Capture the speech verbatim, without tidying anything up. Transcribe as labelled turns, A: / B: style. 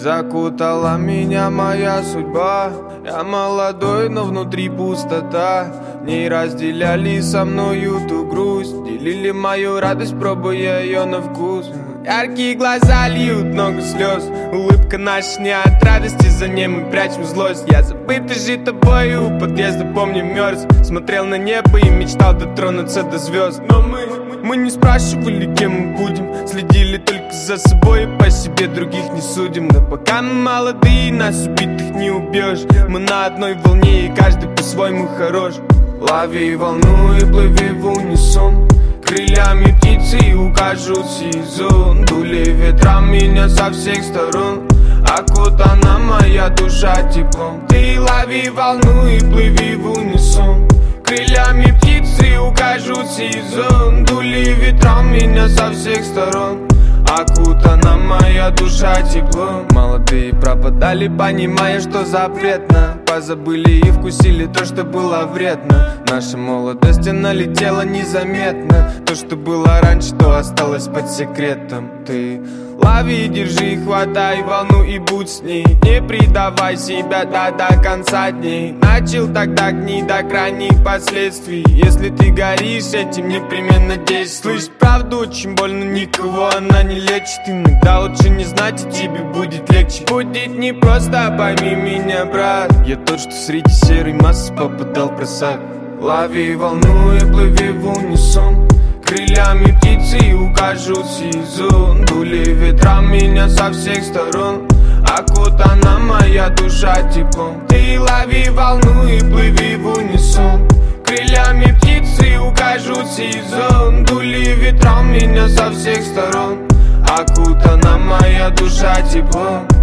A: Закутала меня моя судьба. Я молодой, но внутри пустота. Не разделяли со мною ту грусть, делили мою радость, пробуя ее на вкус. Яркие глаза льют много слез. Улыбка наша не от радости, за ней мы прячем злость. Я забытый жить тобой у подъезда, помню, мерз. Смотрел на небо и мечтал дотронуться до звезд. Но мы, мы не спрашивали, кем мы будем. Следили только за собой и по себе других не судим. Но пока мы молодые, нас убитых не убьешь. Мы на одной волне и каждый по-своему хорош. Лови волну и плыви в унисон. Крыльями птицы укажут сезон. Дули ветра меня со всех сторон. Окутана моя душа теплом. Ты лови волну и плыви в унисон. Крыльями птицы укажут сезон. Дули ветра меня со всех сторон. Окутана моя душа теплом. Молодые пропадали, понимая, что запретно. Позабыли и вкусили то, что было вредно. Наша молодость налетела незаметно. То, что было раньше, то осталось под секретом. Ты лови, держи, хватай волну и будь с ней. Не предавай себя до, до конца дней. Начал тогда гнить до крайних последствий. Если ты горишь этим, непременно действуй. Слышь, правду очень больно, никого она не лечит. Иногда лучше не знать, и тебе будет легче. Будет непросто, пойми меня, брат. Я тот, что среди серой массы попадал в просак. Лови волну и плыви в унисон. Крыльями птицы укажут сезон. Дули ветра меня со всех сторон. Окутана моя душа теплом. Ты лови волну и плыви в унисон. Крыльями птицы укажут сезон. Дули ветра меня со всех сторон. Окутана моя душа теплом.